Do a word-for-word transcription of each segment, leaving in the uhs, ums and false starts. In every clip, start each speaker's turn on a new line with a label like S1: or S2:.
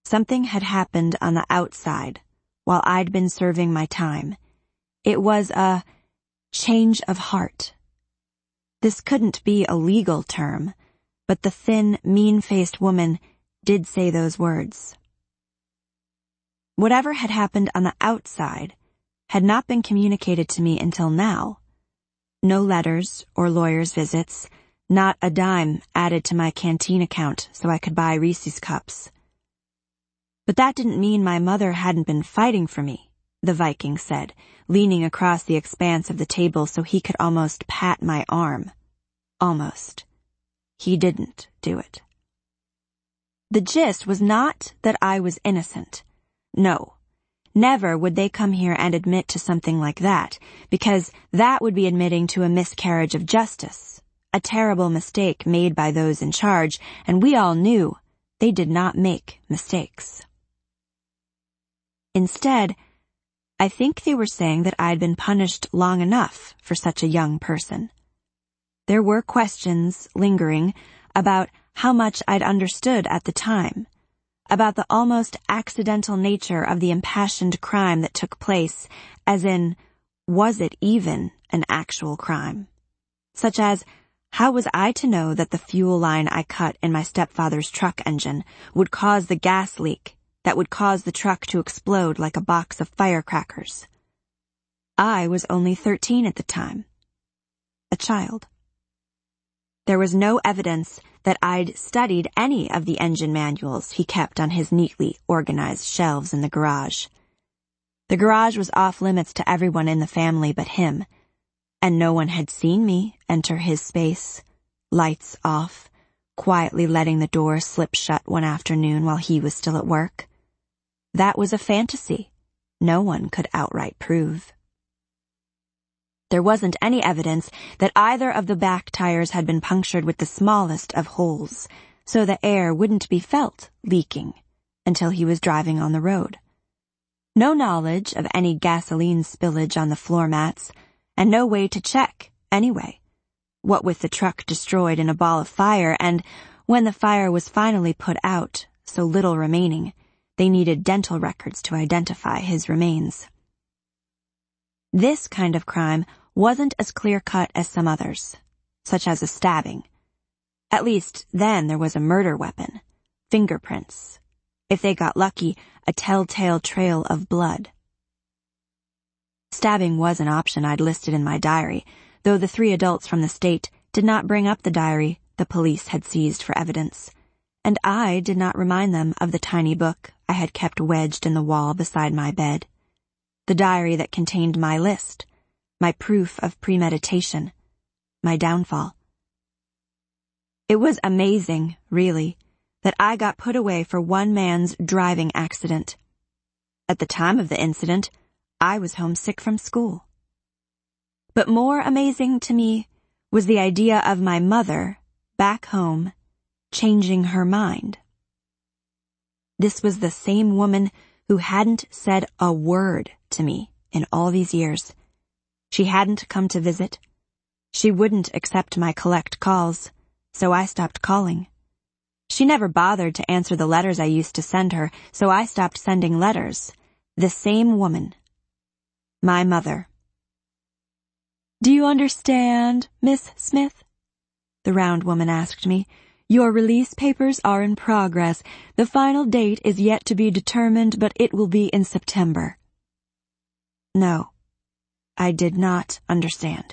S1: Something had happened on the outside while I'd been serving my time. It was a change of heart. This couldn't be a legal term, but the thin, mean-faced woman did say those words. Whatever had happened on the outside had not been communicated to me until now. No letters or lawyer's visits, not a dime added to my canteen account so I could buy Reese's cups. But that didn't mean my mother hadn't been fighting for me, the Viking said, leaning across the expanse of the table so he could almost pat my arm. Almost. He didn't do it. The gist was not that I was innocent. No. Never would they come here and admit to something like that, because that would be admitting to a miscarriage of justice, a terrible mistake made by those in charge, and we all knew they did not make mistakes. Instead, I think they were saying that I'd been punished long enough for such a young person. There were questions lingering about how much I'd understood at the time, about the almost accidental nature of the impassioned crime that took place, as in, was it even an actual crime? Such as, how was I to know that the fuel line I cut in my stepfather's truck engine would cause the gas leak that would cause the truck to explode like a box of firecrackers? I was only thirteen at the time. A child. There was no evidence that I'd studied any of the engine manuals he kept on his neatly organized shelves in the garage. The garage was off limits to everyone in the family but him, and no one had seen me enter his space, lights off, quietly letting the door slip shut one afternoon while he was still at work. That was a fantasy no one could outright prove. There wasn't any evidence that either of the back tires had been punctured with the smallest of holes, so the air wouldn't be felt leaking until he was driving on the road. No knowledge of any gasoline spillage on the floor mats, and no way to check, anyway. What with the truck destroyed in a ball of fire, and when the fire was finally put out, so little remaining, they needed dental records to identify his remains. This kind of crime wasn't as clear-cut as some others, such as a stabbing. At least then there was a murder weapon, fingerprints. If they got lucky, a telltale trail of blood. Stabbing was an option I'd listed in my diary, though the three adults from the state did not bring up the diary the police had seized for evidence, and I did not remind them of the tiny book I had kept wedged in the wall beside my bed. The diary that contained my list, my proof of premeditation, my downfall. It was amazing, really, that I got put away for one man's driving accident. At the time of the incident, I was homesick from school. But more amazing to me was the idea of my mother, back home, changing her mind. This was the same woman who hadn't said a word to me in all these years. She hadn't come to visit. She wouldn't accept my collect calls, so I stopped calling. She never bothered to answer the letters I used to send her, so I stopped sending letters. The same woman. My mother. "Do you understand, Miss Smith?" the round woman asked me. "Your release papers are in progress. The final date is yet to be determined, but it will be in September." No, I did not understand.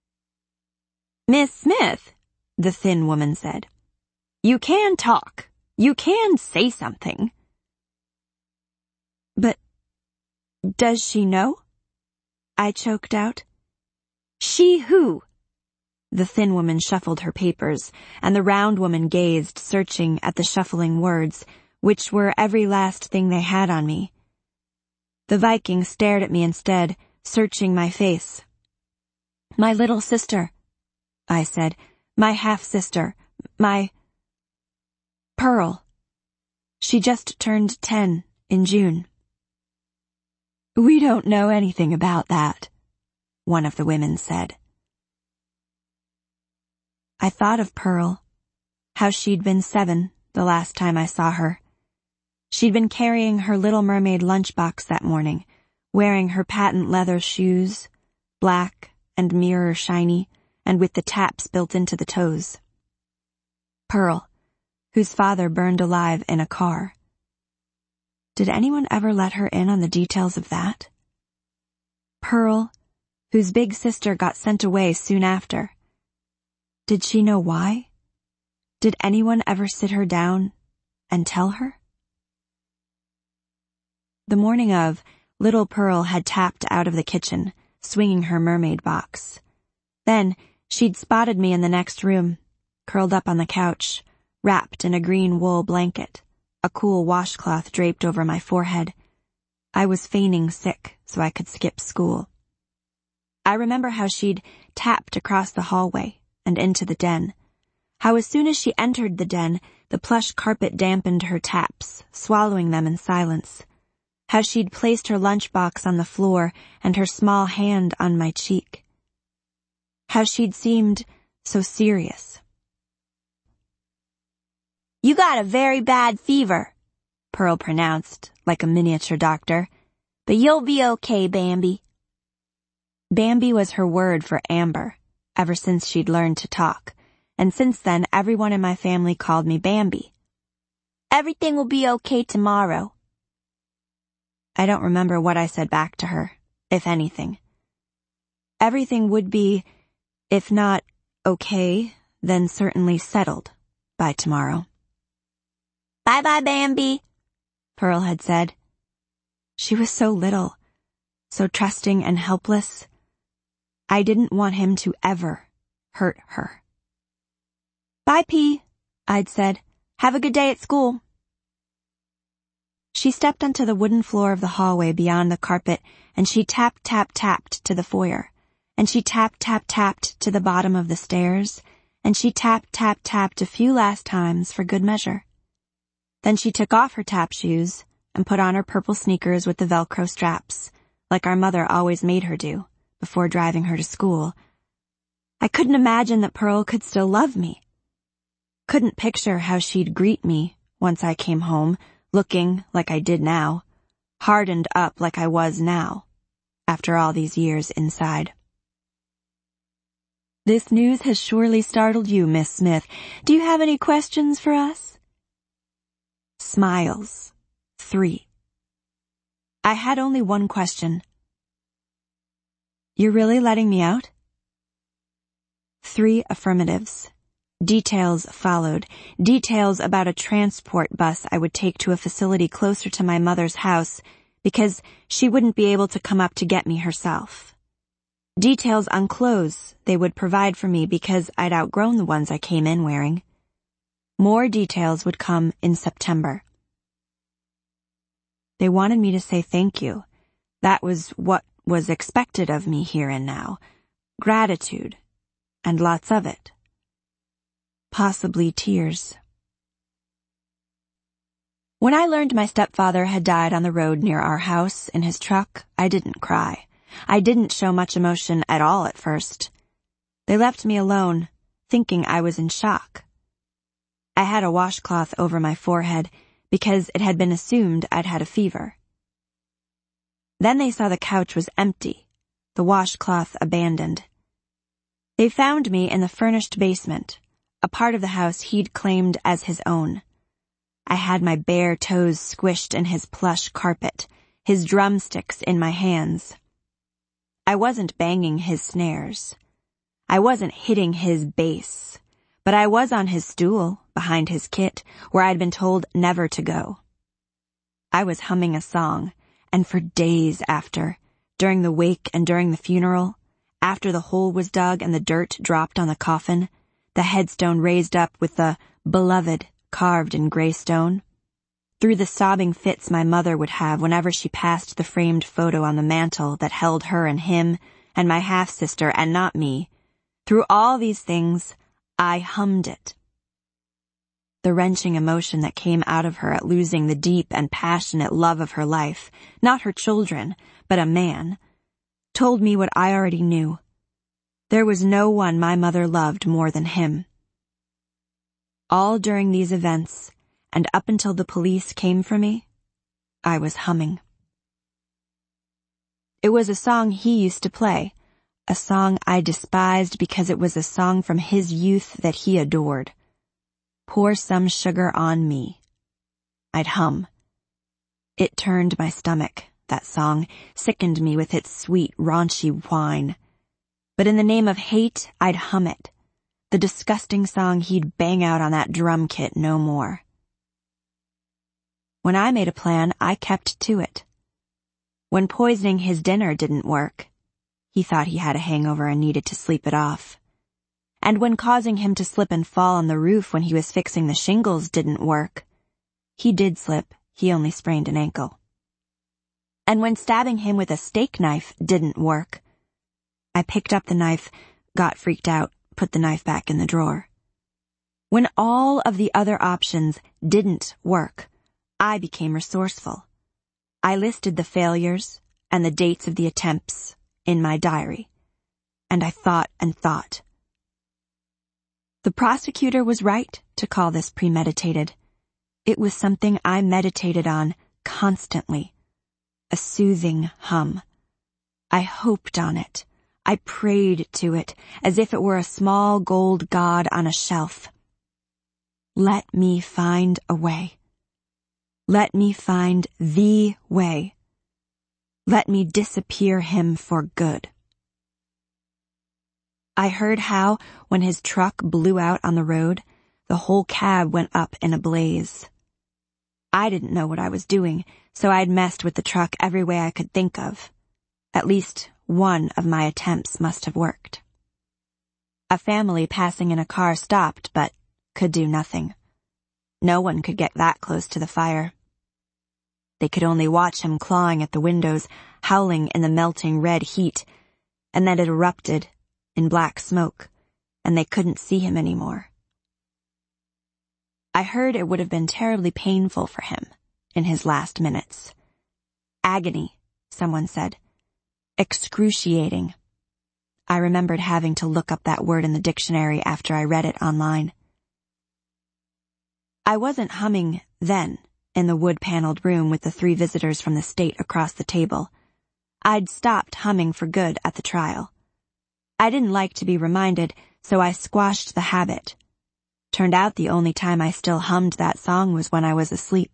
S1: "Miss Smith," the thin woman said, "you can talk. You can say something." "But does she know?" I choked out. "She who?" The thin woman shuffled her papers, and the round woman gazed, searching at the shuffling words, which were every last thing they had on me. The Viking stared at me instead, searching my face. "My little sister," I said. "My half-sister. My... Pearl. She just turned ten in June." "We don't know anything about that," one of the women said. I thought of Pearl, how she'd been seven the last time I saw her. She'd been carrying her Little Mermaid lunchbox that morning, wearing her patent leather shoes, black and mirror shiny, and with the taps built into the toes. Pearl, whose father burned alive in a car. Did anyone ever let her in on the details of that? Pearl, whose big sister got sent away soon after. Did she know why? Did anyone ever sit her down and tell her? The morning of, little Pearl had tapped out of the kitchen, swinging her mermaid box. Then, she'd spotted me in the next room, curled up on the couch, wrapped in a green wool blanket, a cool washcloth draped over my forehead. I was feigning sick so I could skip school. I remember how she'd tapped across the hallway and into the den. How as soon as she entered the den, the plush carpet dampened her taps, swallowing them in silence. How she'd placed her lunchbox on the floor and her small hand on my cheek. How she'd seemed so serious. "You got a very bad fever," Pearl pronounced, like a miniature doctor. "But you'll be okay, Bambi." Bambi was her word for Amber, ever since she'd learned to talk, and since then everyone in my family called me Bambi. "Everything will be okay tomorrow." I don't remember what I said back to her, if anything. Everything would be, if not okay, then certainly settled by tomorrow. "Bye-bye, Bambi," Pearl had said. She was so little, so trusting and helpless. I didn't want him to ever hurt her. "Bye, P," I'd said. "Have a good day at school." She stepped onto the wooden floor of the hallway beyond the carpet, and she tap-tap-tapped to the foyer, and she tap-tap-tapped to the bottom of the stairs, and she tap-tap-tapped a few last times for good measure. Then she took off her tap shoes and put on her purple sneakers with the Velcro straps, like our mother always made her do, before driving her to school. I couldn't imagine that Pearl could still love me. Couldn't picture how she'd greet me once I came home, looking like I did now, hardened up like I was now, after all these years inside. "This news has surely startled you, Miss Smith. Do you have any questions for us?" Smiles. Three. I had only one question. "You're really letting me out?" Three affirmatives. Details followed. Details about a transport bus I would take to a facility closer to my mother's house because she wouldn't be able to come up to get me herself. Details on clothes they would provide for me because I'd outgrown the ones I came in wearing. More details would come in September. They wanted me to say thank you. That was what was expected of me here and now. Gratitude. And lots of it. Possibly tears. When I learned my stepfather had died on the road near our house in his truck, I didn't cry. I didn't show much emotion at all at first. They left me alone, thinking I was in shock. I had a washcloth over my forehead because it had been assumed I'd had a fever. Then they saw the couch was empty, the washcloth abandoned. They found me in the furnished basement, a part of the house he'd claimed as his own. I had my bare toes squished in his plush carpet, his drumsticks in my hands. I wasn't banging his snares. I wasn't hitting his bass, but I was on his stool, behind his kit, where I'd been told never to go. I was humming a song, and for days after, during the wake and during the funeral, after the hole was dug and the dirt dropped on the coffin, the headstone raised up with the beloved carved in gray stone, through the sobbing fits my mother would have whenever she passed the framed photo on the mantel that held her and him and my half-sister and not me, through all these things, I hummed it. The wrenching emotion that came out of her at losing the deep and passionate love of her life, not her children, but a man, told me what I already knew. There was no one my mother loved more than him. All during these events, and up until the police came for me, I was humming. It was a song he used to play, a song I despised because it was a song from his youth that he adored. Pour some sugar on me. I'd hum. It turned my stomach, that song, sickened me with its sweet, raunchy whine. But in the name of hate, I'd hum it. The disgusting song he'd bang out on that drum kit no more. When I made a plan, I kept to it. When poisoning his dinner didn't work, he thought he had a hangover and needed to sleep it off. And when causing him to slip and fall on the roof when he was fixing the shingles didn't work, he did slip, he only sprained an ankle. And when stabbing him with a steak knife didn't work, I picked up the knife, got freaked out, put the knife back in the drawer. When all of the other options didn't work, I became resourceful. I listed the failures and the dates of the attempts in my diary, and I thought and thought. The prosecutor was right to call this premeditated. It was something I meditated on constantly, a soothing hum. I hoped on it. I prayed to it as if it were a small gold god on a shelf. Let me find a way. Let me find the way. Let me disappear him for good. I heard how, when his truck blew out on the road, the whole cab went up in a blaze. I didn't know what I was doing, so I'd messed with the truck every way I could think of. At least one of my attempts must have worked. A family passing in a car stopped, but could do nothing. No one could get that close to the fire. They could only watch him clawing at the windows, howling in the melting red heat, and then it erupted in black smoke, and they couldn't see him anymore. I heard it would have been terribly painful for him in his last minutes. Agony, someone said. Excruciating. I remembered having to look up that word in the dictionary after I read it online. I wasn't humming then, in the wood-paneled room with the three visitors from the state across the table. I'd stopped humming for good at the trial. I didn't like to be reminded, so I squashed the habit. Turned out the only time I still hummed that song was when I was asleep.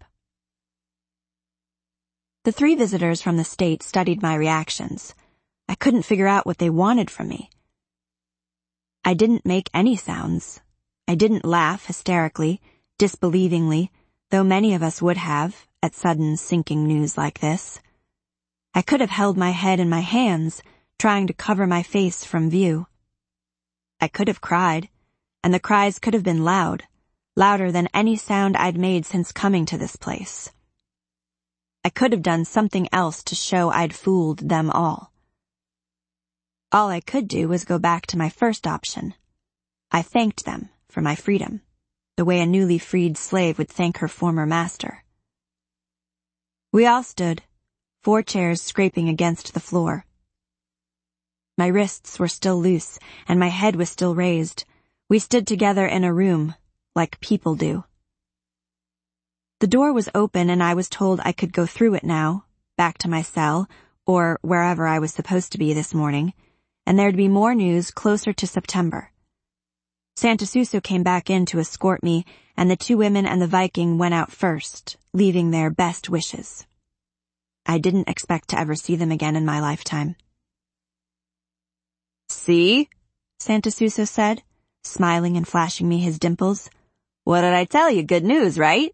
S1: The three visitors from the state studied my reactions. I couldn't figure out what they wanted from me. I didn't make any sounds. I didn't laugh hysterically, disbelievingly, though many of us would have at sudden sinking news like this. I could have held my head in my hands, trying to cover my face from view. I could have cried, and the cries could have been loud, louder than any sound I'd made since coming to this place. I could have done something else to show I'd fooled them all. All I could do was go back to my first option. I thanked them for my freedom, the way a newly freed slave would thank her former master. We all stood, four chairs scraping against the floor. My wrists were still loose, and my head was still raised. We stood together in a room, like people do. The door was open, and I was told I could go through it now, back to my cell, or wherever I was supposed to be this morning, and there'd be more news closer to September. Santa Suso came back in to escort me, and the two women and the Viking went out first, leaving their best wishes. I didn't expect to ever see them again in my lifetime. "See?" Santa Suso said, smiling and flashing me his dimples. "What did I tell you? Good news, right?"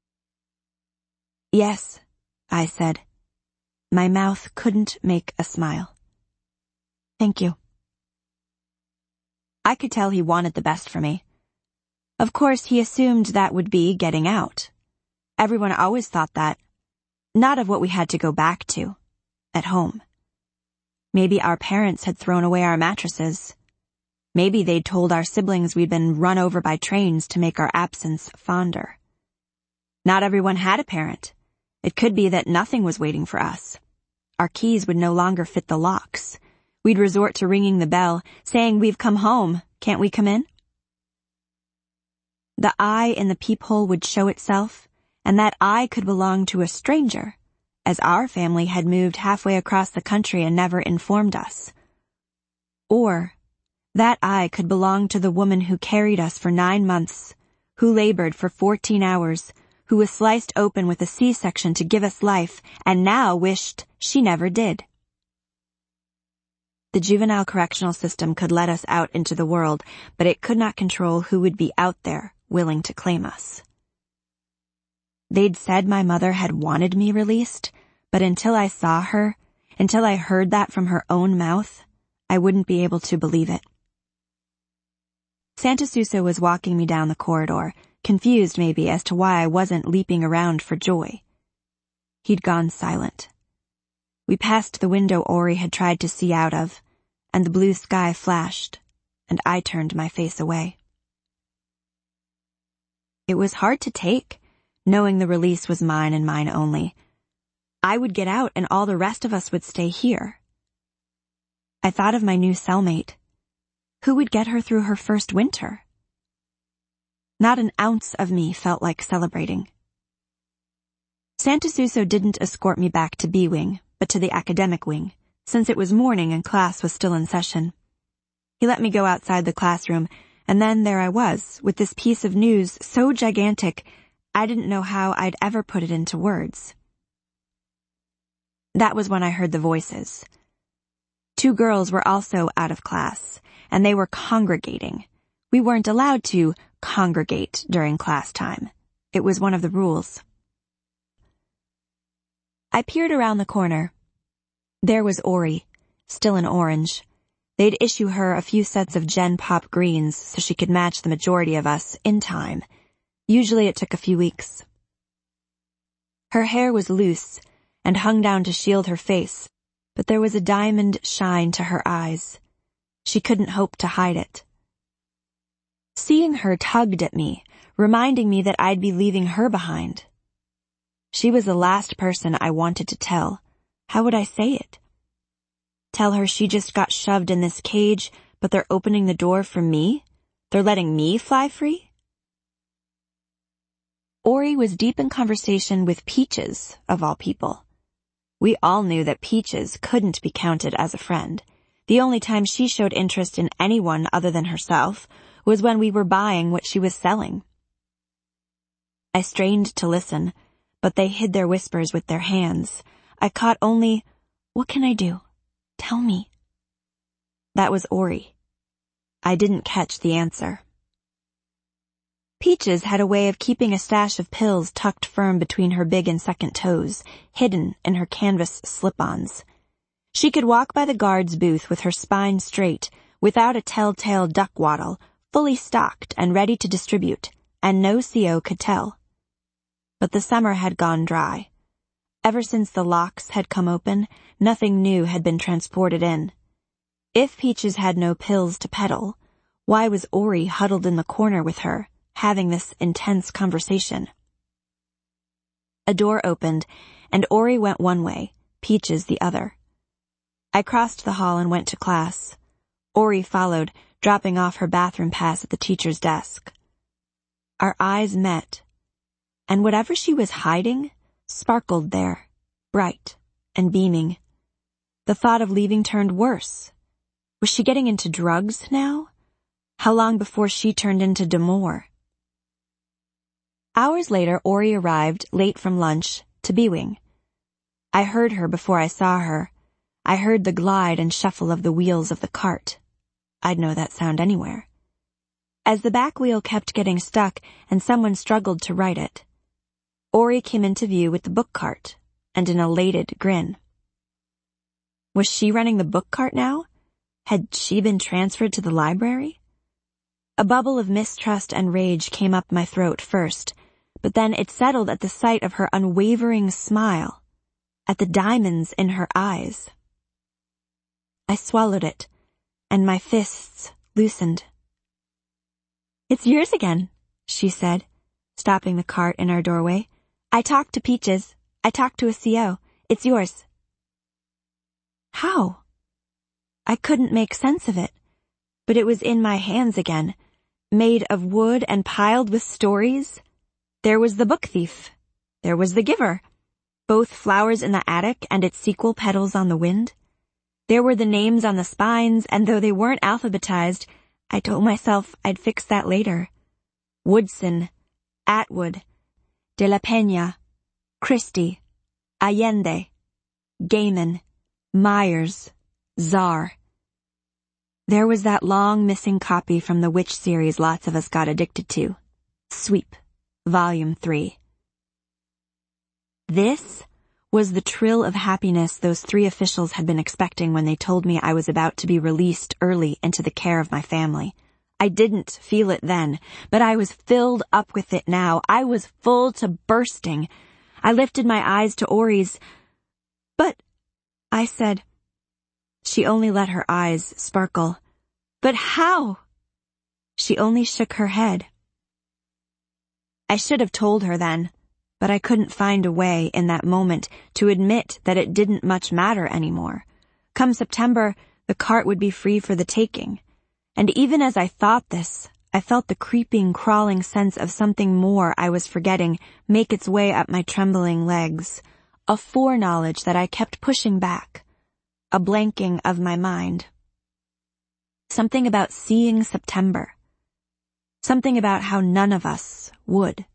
S1: "Yes," I said. My mouth couldn't make a smile. "Thank you." I could tell he wanted the best for me. Of course, he assumed that would be getting out. Everyone always thought that. Not of what we had to go back to, at home. Maybe our parents had thrown away our mattresses. Maybe they'd told our siblings we'd been run over by trains to make our absence fonder. Not everyone had a parent. It could be that nothing was waiting for us. Our keys would no longer fit the locks. We'd resort to ringing the bell, saying, "We've come home. Can't we come in?" The eye in the peephole would show itself, and that eye could belong to a stranger, as our family had moved halfway across the country and never informed us. Or that eye could belong to the woman who carried us for nine months, who labored for fourteen hours, who was sliced open with a C-section to give us life, and now wished she never did. The juvenile correctional system could let us out into the world, but it could not control who would be out there willing to claim us. They'd said my mother had wanted me released, but until I saw her, until I heard that from her own mouth, I wouldn't be able to believe it. Santa Suso was walking me down the corridor, confused maybe as to why I wasn't leaping around for joy. He'd gone silent. We passed the window Ori had tried to see out of, and the blue sky flashed, and I turned my face away. It was hard to take, knowing the release was mine and mine only. I would get out and all the rest of us would stay here. I thought of my new cellmate. Who would get her through her first winter? Not an ounce of me felt like celebrating. Santa Suso didn't escort me back to B-Wing, but to the academic wing, since it was morning and class was still in session. He let me go outside the classroom, and then there I was, with this piece of news so gigantic, I didn't know how I'd ever put it into words. That was when I heard the voices. Two girls were also out of class, and they were congregating. We weren't allowed to congregate during class time. It was one of the rules. I peered around the corner. There was Ori, still in orange. They'd issue her a few sets of Gen Pop greens so she could match the majority of us in time. Usually it took a few weeks. Her hair was loose and hung down to shield her face, but there was a diamond shine to her eyes. She couldn't hope to hide it. Seeing her tugged at me, reminding me that I'd be leaving her behind. She was the last person I wanted to tell. How would I say it? Tell her she just got shoved in this cage, but they're opening the door for me? They're letting me fly free? Ori was deep in conversation with Peaches, of all people. We all knew that Peaches couldn't be counted as a friend. The only time she showed interest in anyone other than herself was when we were buying what she was selling. I strained to listen, but they hid their whispers with their hands. I caught only, "What can I do? Tell me." That was Ori. I didn't catch the answer. Peaches had a way of keeping a stash of pills tucked firm between her big and second toes, hidden in her canvas slip-ons. She could walk by the guard's booth with her spine straight, without a telltale duck waddle, fully stocked and ready to distribute, and no C O could tell. But the summer had gone dry. Ever since the locks had come open, nothing new had been transported in. If Peaches had no pills to peddle, why was Ori huddled in the corner with her, having this intense conversation? A door opened, and Ori went one way, Peaches the other. I crossed the hall and went to class. Ori followed, dropping off her bathroom pass at the teacher's desk. Our eyes met, and whatever she was hiding sparkled there, bright and beaming. The thought of leaving turned worse. Was she getting into drugs now? How long before she turned into Demore? Hours later, Ori arrived, late from lunch, to B-Wing. I heard her before I saw her. I heard the glide and shuffle of the wheels of the cart. I'd know that sound anywhere. As the back wheel kept getting stuck and someone struggled to right it, Ori came into view with the book cart and an elated grin. Was she running the book cart now? Had she been transferred to the library? A bubble of mistrust and rage came up my throat first, but then it settled at the sight of her unwavering smile, at the diamonds in her eyes. I swallowed it, and my fists loosened. "It's yours again," she said, stopping the cart in our doorway. "I talked to Peaches. I talked to a C O. It's yours." How? I couldn't make sense of it, but it was in my hands again, made of wood and piled with stories. There was The Book Thief. There was The Giver, both Flowers in the Attic and its sequel, Petals on the Wind. There were the names on the spines, and though they weren't alphabetized, I told myself I'd fix that later. Woodson, Atwood, De la Peña, Christie, Allende, Gaiman, Myers, Czar. There was that long missing copy from the witch series lots of us got addicted to. Sweep, Volume three. This was the trill of happiness those three officials had been expecting when they told me I was about to be released early into the care of my family. I didn't feel it then, but I was filled up with it now. I was full to bursting. I lifted my eyes to Ori's. But, I said. She only let her eyes sparkle. But how? She only shook her head. I should have told her then, but I couldn't find a way in that moment to admit that it didn't much matter anymore. Come September, the cart would be free for the taking. And even as I thought this, I felt the creeping, crawling sense of something more I was forgetting make its way up my trembling legs, a foreknowledge that I kept pushing back, a blanking of my mind. Something about seeing September. Something about how none of us would.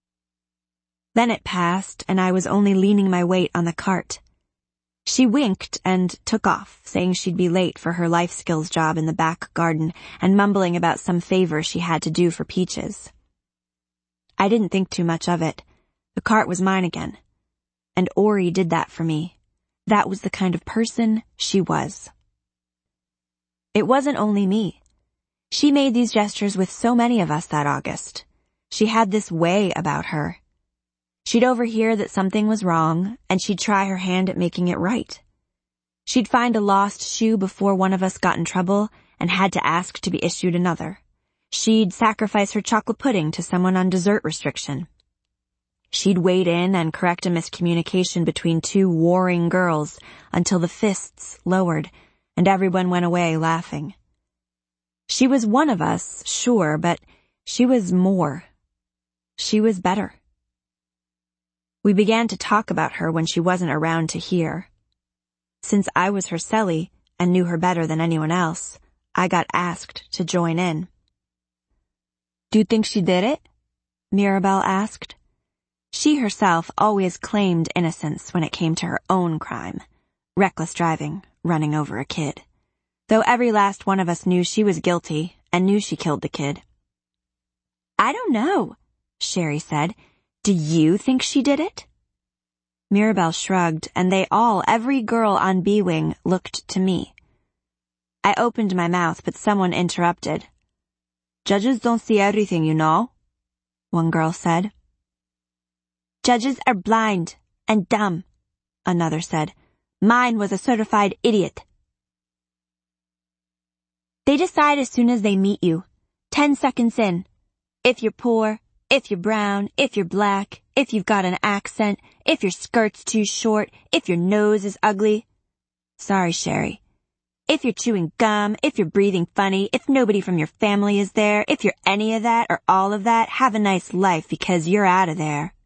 S1: Then it passed, and I was only leaning my weight on the cart. She winked and took off, saying she'd be late for her life skills job in the back garden and mumbling about some favor she had to do for Peaches. I didn't think too much of it. The cart was mine again. And Ori did that for me. That was the kind of person she was. It wasn't only me. She made these gestures with so many of us that August. She had this way about her. She'd overhear that something was wrong, and she'd try her hand at making it right. She'd find a lost shoe before one of us got in trouble and had to ask to be issued another. She'd sacrifice her chocolate pudding to someone on dessert restriction. She'd wade in and correct a miscommunication between two warring girls until the fists lowered and everyone went away laughing. She was one of us, sure, but she was more. She was better. We began to talk about her when she wasn't around to hear. Since I was her celly and knew her better than anyone else, I got asked to join in. "Do you think she did it?" Mirabelle asked. She herself always claimed innocence when it came to her own crime. Reckless driving, running over a kid. Though every last one of us knew she was guilty and knew she killed the kid. "I don't know," Sherry said. "Do you think she did it?" Mirabelle shrugged, and they all, every girl on B-Wing, looked to me. I opened my mouth, but someone interrupted. "Judges don't see everything, you know," one girl said. "Judges are blind and dumb," another said. "Mine was a certified idiot." "They decide as soon as they meet you, ten seconds in. If you're poor, if you're brown, if you're black, if you've got an accent, if your skirt's too short, if your nose is ugly. Sorry, Sherry. If you're chewing gum, if you're breathing funny, if nobody from your family is there, if you're any of that or all of that, have a nice life because you're out of there."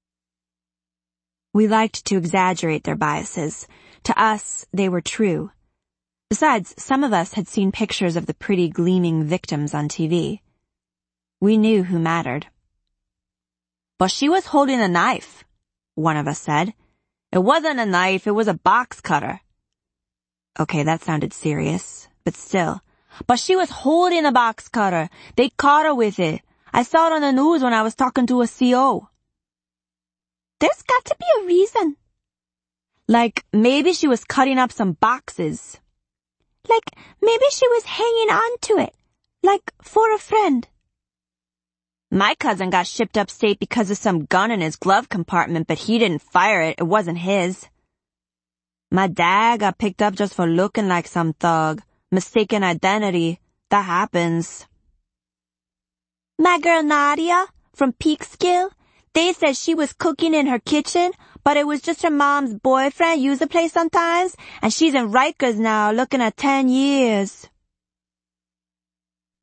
S1: We liked to exaggerate their biases. To us, they were true. Besides, some of us had seen pictures of the pretty gleaming victims on T V. We knew who mattered. "But she was holding a knife," one of us said. "It wasn't a knife, it was a box cutter." Okay, that sounded serious, but still. "But she was holding a box cutter. They caught her with it. I saw it on the news when I was talking to a C O" "There's got to be a reason." "Like, maybe she was cutting up some boxes." "Like, maybe she was hanging on to it. Like, for a friend." "My cousin got shipped upstate because of some gun in his glove compartment, but he didn't fire it. It wasn't his." "My dad got picked up just for looking like some thug. Mistaken identity. That happens." "My girl Nadia, from Peekskill, they said she was cooking in her kitchen, but it was just her mom's boyfriend use the place sometimes, and she's in Rikers now, looking at ten years.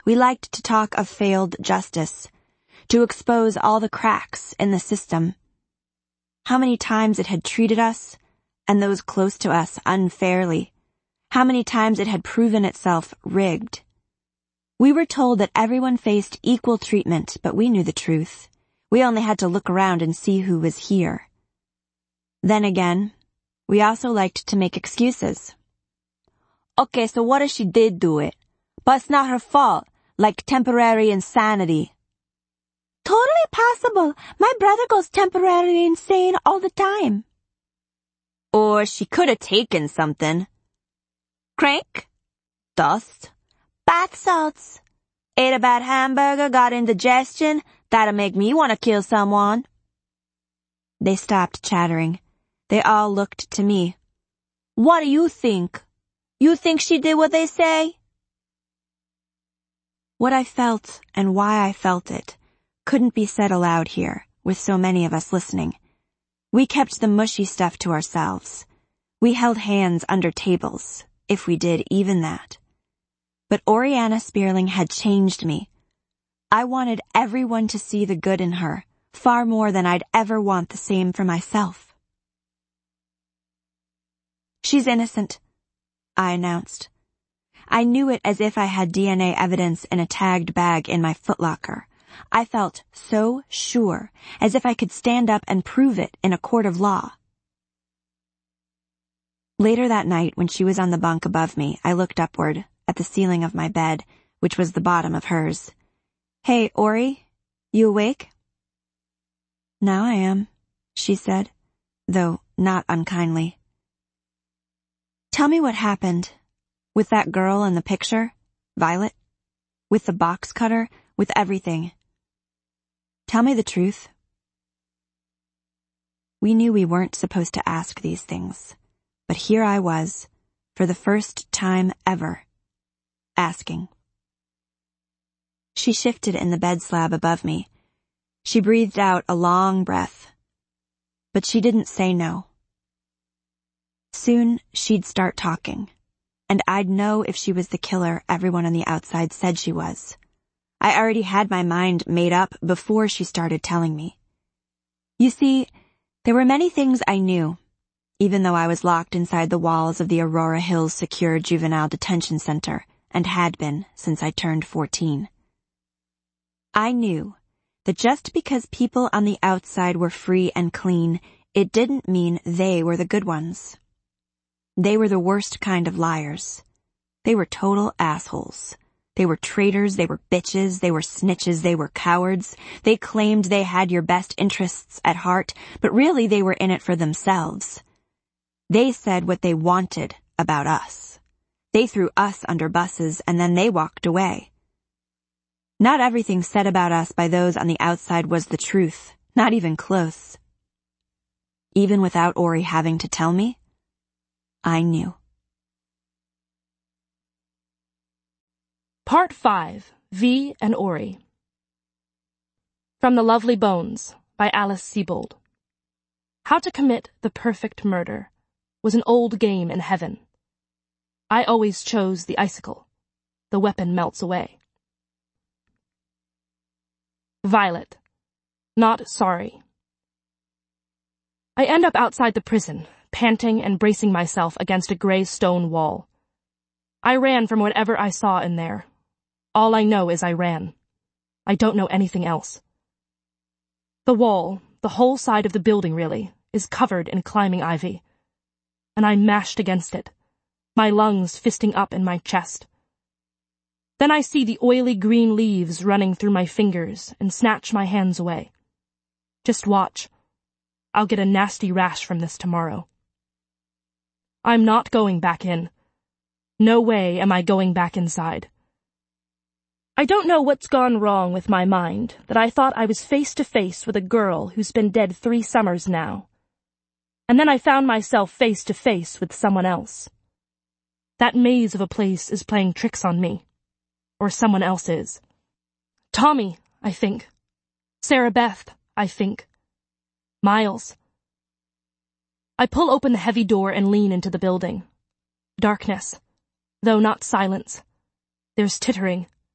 S1: We liked to talk of failed justice, to expose all the cracks in the system. How many times it had treated us, and those close to us, unfairly. How many times it had proven itself rigged. We were told that everyone faced equal treatment, but we knew the truth. We only had to look around and see who was here. Then again, we also liked to make excuses. Okay, so what if she did do it? But it's not her fault, like temporary insanity. Totally possible. My brother goes temporarily insane all the time. Or she could have taken something. Crank? Dust? Bath salts? Ate a bad hamburger, got indigestion? That'll make me want to kill someone. They stopped chattering. They all looked to me. What do you think? You think she did what they say? What I felt and why I felt it couldn't be said aloud here, with so many of us listening. We kept the mushy stuff to ourselves. We held hands under tables, if we did even that. But Oriana Spearling had changed me. I wanted everyone to see the good in her, far more than I'd ever want the same for myself. She's innocent, I announced. I knew it as if I had D N A evidence in a tagged bag in my footlocker. I felt so sure, as if I could stand up and prove it in a court of law. Later that night, when she was on the bunk above me, I looked upward at the ceiling of my bed, which was the bottom of hers. Hey, Ori, you awake? Now I am, she said, though not unkindly. Tell me what happened. With that girl in the picture, Violet? With the box cutter, with everything. Tell me the truth. We knew we weren't supposed to ask these things, but here I was, for the first time ever, asking. She shifted in the bed slab above me. She breathed out a long breath, but she didn't say no. Soon she'd start talking, and I'd know if she was the killer everyone on the outside said she was. I already had my mind made up before she started telling me. You see, there were many things I knew, even though I was locked inside the walls of the Aurora Hills Secure Juvenile Detention Center and had been since I turned fourteen. I knew that just because people on the outside were free and clean, it didn't mean they were the good ones. They were the worst kind of liars. They were total assholes. They were traitors, they were bitches, they were snitches, they were cowards. They claimed they had your best interests at heart, but really they were in it for themselves. They said what they wanted about us. They threw us under buses and then they walked away. Not everything said about us by those on the outside was the truth, not even close. Even without Ori having to tell me, I knew.
S2: Part five, V and Ori. From The Lovely Bones, by Alice Sebold. How to commit the perfect murder was an old game in heaven. I always chose the icicle. The weapon melts away. Violet. Not sorry. I end up outside the prison, panting and bracing myself against a gray stone wall. I ran from whatever I saw in there. All I know is I ran. I don't know anything else. The wall, the whole side of the building really, is covered in climbing ivy. And I mashed against it, my lungs fisting up in my chest. Then I see the oily green leaves running through my fingers and snatch my hands away. Just watch. I'll get a nasty rash from this tomorrow. I'm not going back in. No way am I going back inside. I don't know what's gone wrong with my mind, that I thought I was face to face with a girl who's been dead three summers now. And then I found myself face to face with someone else. That maze of a place is playing tricks on me. Or someone else is. Tommy, I think. Sarah Beth, I think. Miles. I pull open the heavy door and lean into the building. Darkness, though not silence. There's tittering.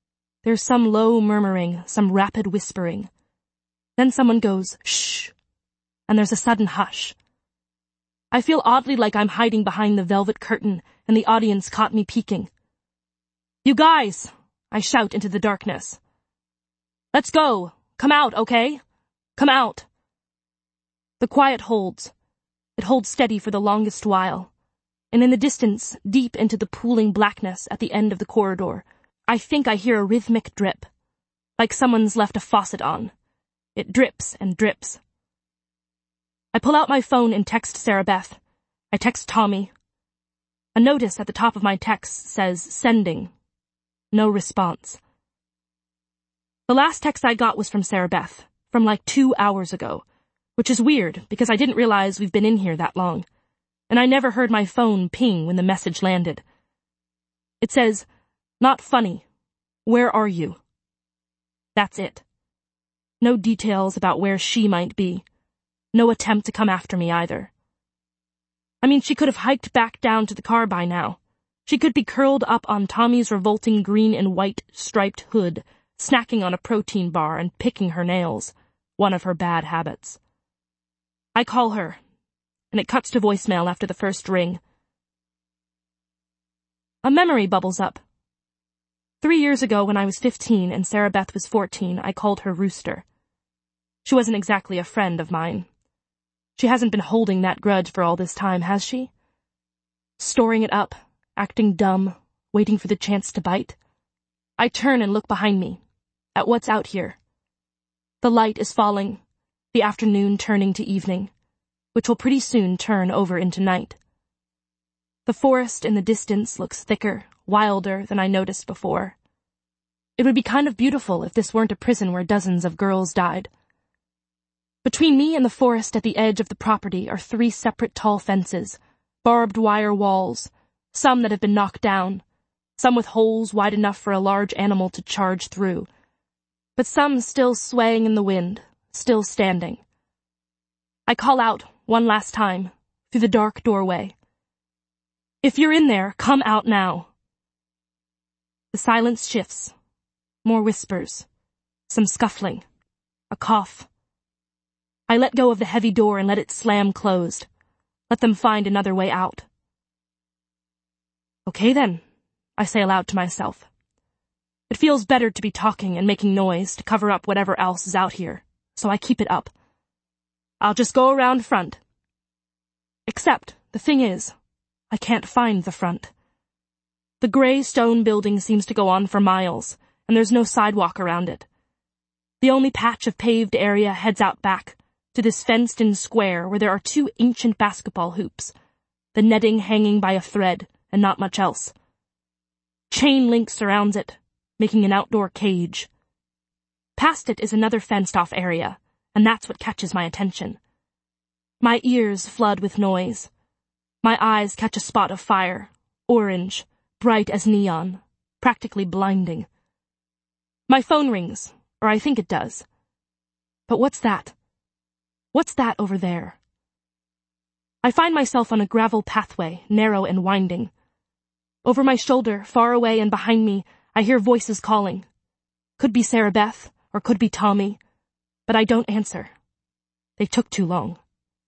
S2: There's some low murmuring, some rapid whispering. Then someone goes, shh, and there's a sudden hush. I feel oddly like I'm hiding behind the velvet curtain and the audience caught me peeking. You guys, I shout into the darkness. Let's go. Come out, okay? Come out. The quiet holds. It holds steady for the longest while. And in the distance, deep into the pooling blackness at the end of the corridor, I think I hear a rhythmic drip, like someone's left a faucet on. It drips and drips. I pull out my phone and text Sarah Beth. I text Tommy. A notice at the top of my text says, sending. No response. The last text I got was from Sarah Beth, from like two hours ago, which is weird because I didn't realize we've been in here that long, and I never heard my phone ping when the message landed. It says, not funny. Where are you? That's it. No details about where she might be. No attempt to come after me either. I mean, she could have hiked back down to the car by now. She could be curled up on Tommy's revolting green and white striped hood, snacking on a protein bar and picking her nails, one of her bad habits. I call her, and it cuts to voicemail after the first ring. A memory bubbles up. Three years ago when I was fifteen and Sarah Beth was fourteen, I called her Rooster. She wasn't exactly a friend of mine. She hasn't been holding that grudge for all this time, has she? Storing it up, acting dumb, waiting for the chance to bite. I turn and look behind me, at what's out here. The light is falling, the afternoon turning to evening, which will pretty soon turn over into night. The forest in the distance looks thicker, wilder than I noticed before. It would be kind of beautiful if this weren't a prison where dozens of girls died. Between me and the forest at the edge of the property are three separate tall fences, barbed wire walls, some that have been knocked down, some with holes wide enough for a large animal to charge through, but some still swaying in the wind, still standing. I call out, one last time, through the dark doorway. If you're in there, come out now. The silence shifts. More whispers. Some scuffling. A cough. I let go of the heavy door and let it slam closed. Let them find another way out. Okay then, I say aloud to myself. It feels better to be talking and making noise to cover up whatever else is out here, so I keep it up. I'll just go around front. Except, the thing is, I can't find the front. The gray stone building seems to go on for miles, and there's no sidewalk around it. The only patch of paved area heads out back, to this fenced-in square where there are two ancient basketball hoops, the netting hanging by a thread, and not much else. Chain link surrounds it, making an outdoor cage. Past it is another fenced-off area, and that's what catches my attention. My ears flood with noise. My eyes catch a spot of fire, orange, bright as neon, practically blinding. My phone rings, or I think it does. But what's that? What's that over there? I find myself on a gravel pathway, narrow and winding. Over my shoulder, far away and behind me, I hear voices calling. Could be Sarah Beth, or could be Tommy, but I don't answer. They took too long.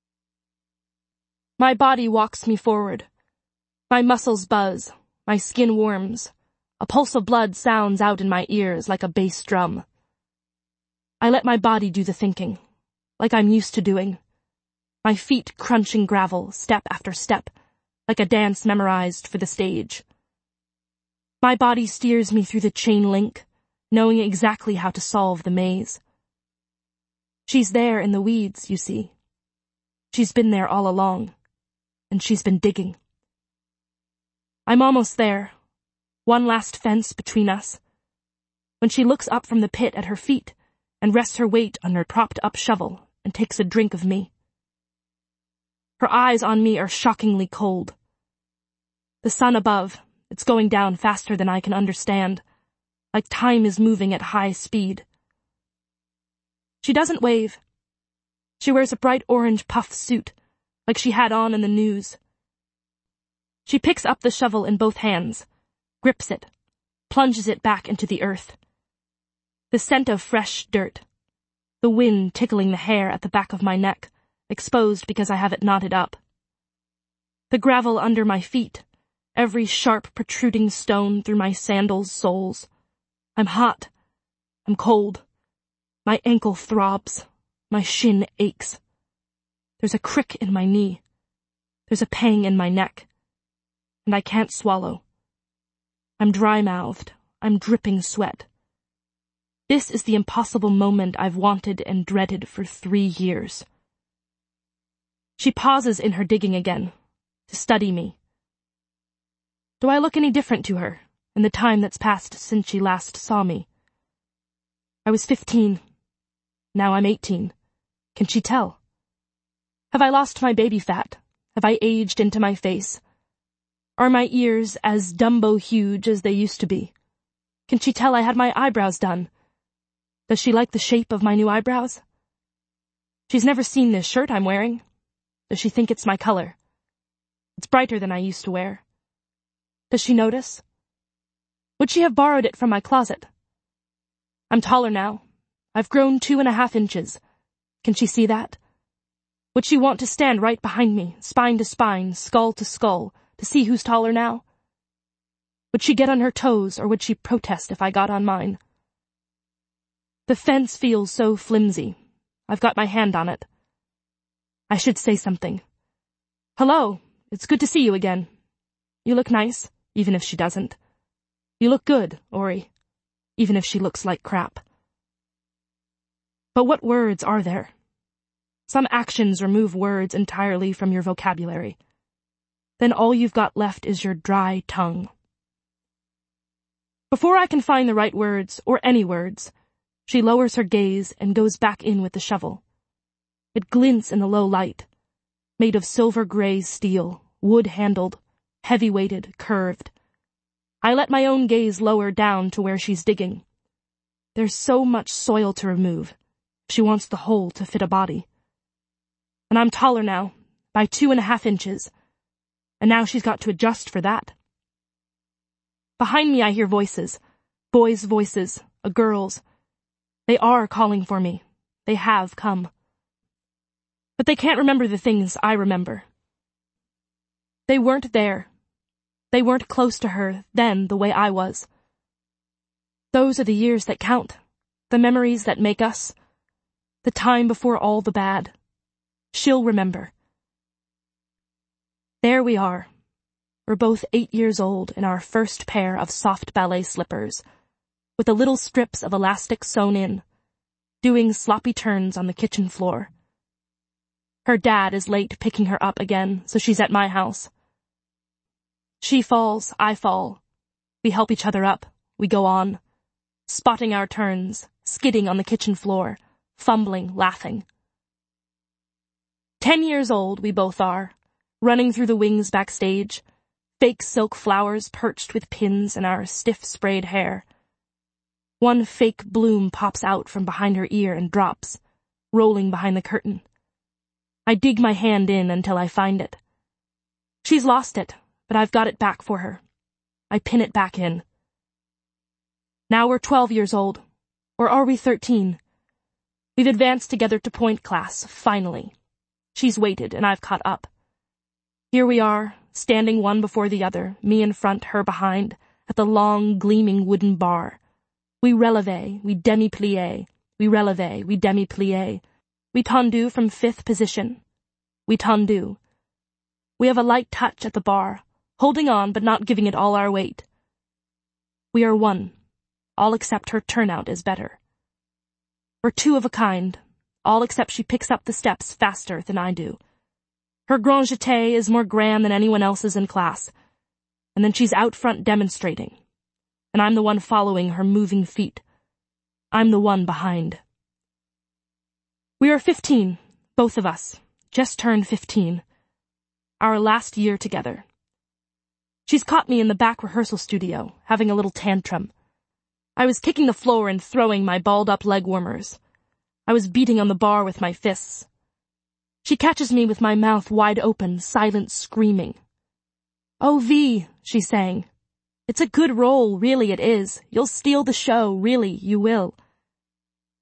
S2: My body walks me forward. My muscles buzz, my skin warms. A pulse of blood sounds out in my ears like a bass drum. I let my body do the thinking, like I'm used to doing. My feet crunching gravel, step after step, like a dance memorized for the stage. My body steers me through the chain link, knowing exactly how to solve the maze. She's there in the weeds, you see. She's been there all along, and she's been digging. I'm almost there, one last fence between us, when she looks up from the pit at her feet and rests her weight on her propped-up shovel and takes a drink of me. Her eyes on me are shockingly cold. The sun above, it's going down faster than I can understand, like time is moving at high speed. She doesn't wave. She wears a bright orange puff suit, like she had on in the news. She picks up the shovel in both hands, grips it, plunges it back into the earth, The scent of fresh dirt. The wind tickling the hair at the back of my neck, exposed because I have it knotted up. The gravel under my feet, every sharp protruding stone through my sandals' soles. I'm hot. I'm cold. My ankle throbs. My shin aches. There's a crick in my knee. There's a pang in my neck. And I can't swallow. I'm dry-mouthed. I'm dripping sweat. This is the impossible moment I've wanted and dreaded for three years. She pauses in her digging again, to study me. Do I look any different to her in the time that's passed since she last saw me? I was fifteen. Now I'm eighteen. Can she tell? Have I lost my baby fat? Have I aged into my face? Are my ears as Dumbo huge as they used to be? Can she tell I had my eyebrows done? Does she like the shape of my new eyebrows? She's never seen this shirt I'm wearing. Does she think it's my color? It's brighter than I used to wear. Does she notice? Would she have borrowed it from my closet? I'm taller now. I've grown two and a half inches. Can she see that? Would she want to stand right behind me, spine to spine, skull to skull, to see who's taller now? Would she get on her toes, or would she protest if I got on mine? The fence feels so flimsy. I've got my hand on it. I should say something. Hello, it's good to see you again. You look nice, even if she doesn't. You look good, Ori, even if she looks like crap. But what words are there? Some actions remove words entirely from your vocabulary. Then all you've got left is your dry tongue. Before I can find the right words, or any words, she lowers her gaze and goes back in with the shovel. It glints in the low light, made of silver-gray steel, wood-handled, heavy-weighted, curved. I let my own gaze lower down to where she's digging. There's so much soil to remove. She wants the hole to fit a body. And I'm taller now, by two and a half inches. And now she's got to adjust for that. Behind me I hear voices. Boys' voices, a girl's. They are calling for me. They have come. But they can't remember the things I remember. They weren't there. They weren't close to her then the way I was. Those are the years that count, the memories that make us, the time before all the bad. She'll remember. There we are. We're both eight years old in our first pair of soft ballet slippers, with the little strips of elastic sewn in, doing sloppy turns on the kitchen floor. Her dad is late picking her up again, so she's at my house. She falls, I fall. We help each other up. We go on, spotting our turns, skidding on the kitchen floor, fumbling, laughing. Ten years old we both are, running through the wings backstage, fake silk flowers perched with pins in our stiff sprayed hair. One fake bloom pops out from behind her ear and drops, rolling behind the curtain. I dig my hand in until I find it. She's lost it, but I've got it back for her. I pin it back in. Now we're twelve years old. Or are we thirteen? We've advanced together to point class, finally. She's waited, and I've caught up. Here we are, standing one before the other, me in front, her behind, at the long, gleaming wooden bar. We releve, we demi-plie, we releve, we demi-plie. We tendu from fifth position. We tendu. We have a light touch at the bar, holding on but not giving it all our weight. We are one, all except her turnout is better. We're two of a kind, all except she picks up the steps faster than I do. Her grand jeté is more grand than anyone else's in class, and then she's out front demonstrating, and I'm the one following her moving feet. I'm the one behind. We are fifteen, both of us, just turned fifteen. Our last year together. She's caught me in the back rehearsal studio, having a little tantrum. I was kicking the floor and throwing my balled-up leg warmers. I was beating on the bar with my fists. She catches me with my mouth wide open, silent screaming. "Oh, V," she sang. "It's a good role, really it is. You'll steal the show, really, you will.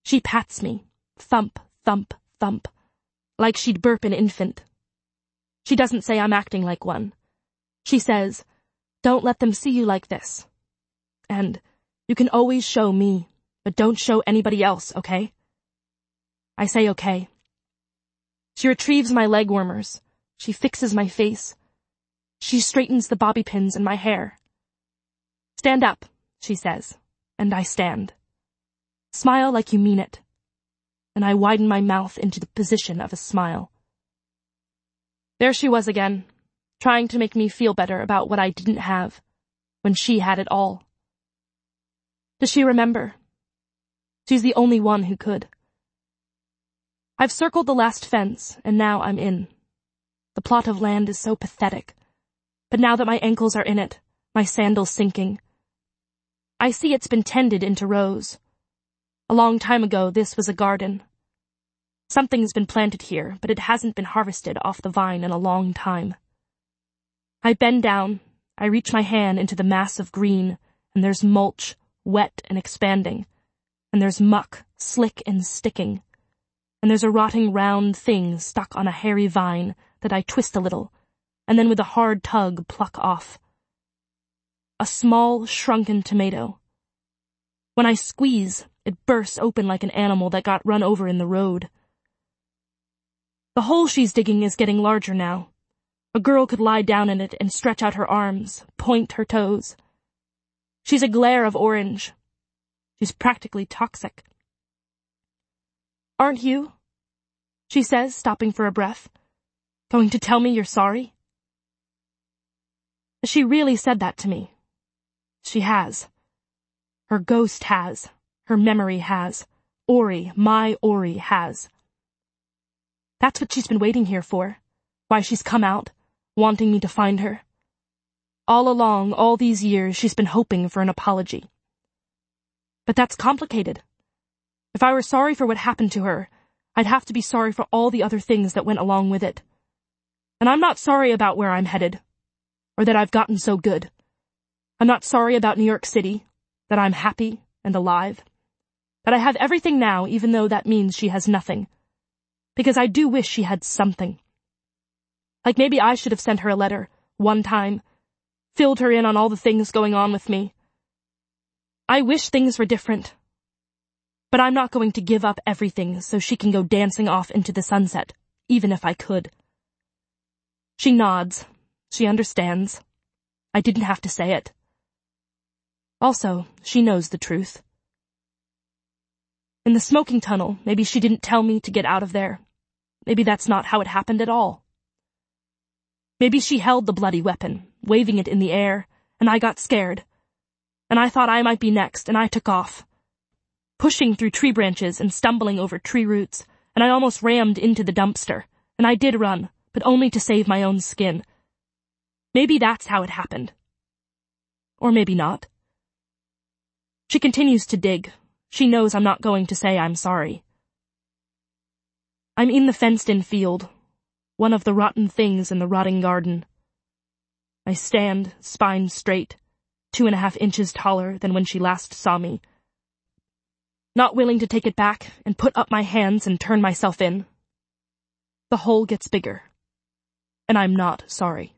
S2: She pats me, thump, thump, thump, like she'd burp an infant. She doesn't say I'm acting like one. She says, "Don't let them see you like this." And, "You can always show me, but don't show anybody else, okay?" I say okay. She retrieves my leg warmers. She fixes my face. She straightens the bobby pins in my hair. "Stand up," she says, and I stand. "Smile like you mean it." And I widen my mouth into the position of a smile. There she was again, trying to make me feel better about what I didn't have, when she had it all. Does she remember? She's the only one who could. I've circled the last fence, and now I'm in. The plot of land is so pathetic. But now that my ankles are in it, my sandals sinking, I see it's been tended into rows. A long time ago, this was a garden. Something's been planted here, but it hasn't been harvested off the vine in a long time. I bend down, I reach my hand into the mass of green, and there's mulch, wet and expanding, and there's muck, slick and sticking, and there's a rotting round thing stuck on a hairy vine that I twist a little, and then with a hard tug pluck off. A small, shrunken tomato. When I squeeze, it bursts open like an animal that got run over in the road. The hole she's digging is getting larger now. A girl could lie down in it and stretch out her arms, point her toes. She's a glare of orange. She's practically toxic. "Aren't you," she says, stopping for a breath, "going to tell me you're sorry?" She really said that to me. She has. Her ghost has. Her memory has. Ori, my Ori, has. That's what she's been waiting here for. Why she's come out, wanting me to find her. All along, all these years, she's been hoping for an apology. But that's complicated. If I were sorry for what happened to her, I'd have to be sorry for all the other things that went along with it. And I'm not sorry about where I'm headed, or that I've gotten so good. I'm not sorry about New York City, that I'm happy and alive, that I have everything now even though that means she has nothing. Because I do wish she had something. Like maybe I should have sent her a letter, one time, filled her in on all the things going on with me. I wish things were different. But I'm not going to give up everything so she can go dancing off into the sunset, even if I could. She nods. She understands. I didn't have to say it. Also, she knows the truth. In the smoking tunnel, maybe she didn't tell me to get out of there. Maybe that's not how it happened at all. Maybe she held the bloody weapon, waving it in the air, and I got scared. And I thought I might be next, and I took off, pushing through tree branches and stumbling over tree roots, and I almost rammed into the dumpster, and I did run, but only to save my own skin. Maybe that's how it happened. Or maybe not. She continues to dig. She knows I'm not going to say I'm sorry. I'm in the fenced-in field, one of the rotten things in the rotting garden. I stand, spine straight, two and a half inches taller than when she last saw me, not willing to take it back and put up my hands and turn myself in. The hole gets bigger, and I'm not sorry.